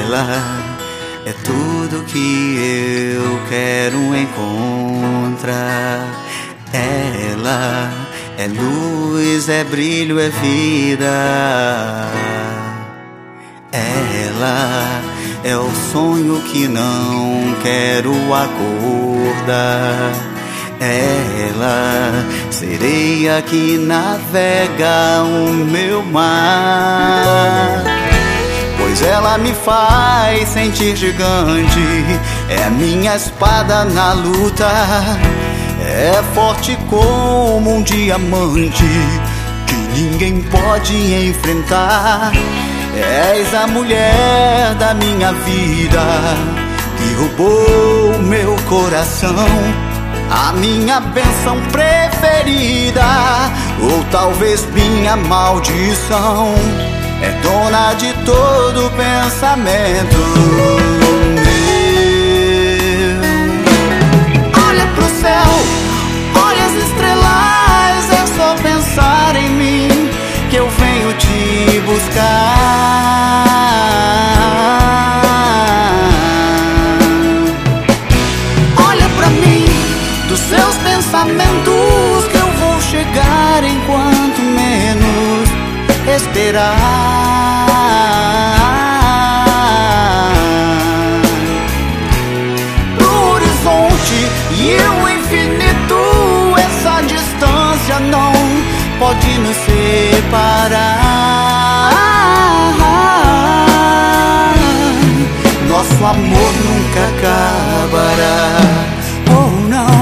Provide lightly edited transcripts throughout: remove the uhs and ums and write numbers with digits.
Ela é tudo que eu quero encontrar. Ela é luz, é brilho, é vida. Ela é o sonho que não quero acordar. Ela, sereia que navega o meu mar. Pois ela me faz sentir gigante, é a minha espada na luta. É forte como um diamante que ninguém pode enfrentar. És a mulher da minha vida que roubou meu coração, a minha bênção preferida, ou talvez minha maldição. É dona de todo pensamento meu. Olha pro céu, olha as estrelas, é só pensar em mim que eu venho te buscar. Olha pra mim, dos seus pensamentos que eu vou chegar enquanto menos esperar. No horizonte e o infinito, essa distância não pode nos separar. Nosso amor nunca acabará. Oh, não.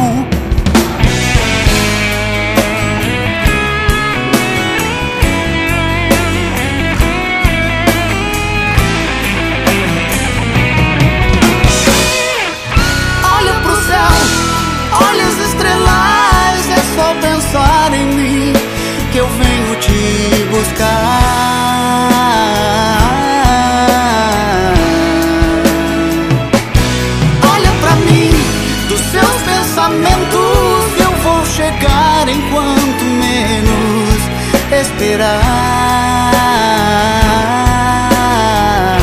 Em mim que eu venho te buscar. Olha pra mim, dos seus pensamentos eu vou chegar enquanto menos esperar.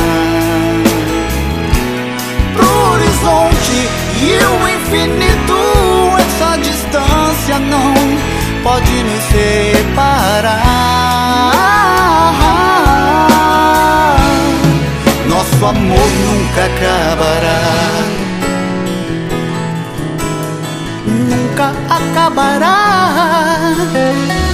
Pro horizonte e o infinito, essa distância não pode nos separar. Nosso amor nunca acabará. Nunca acabará.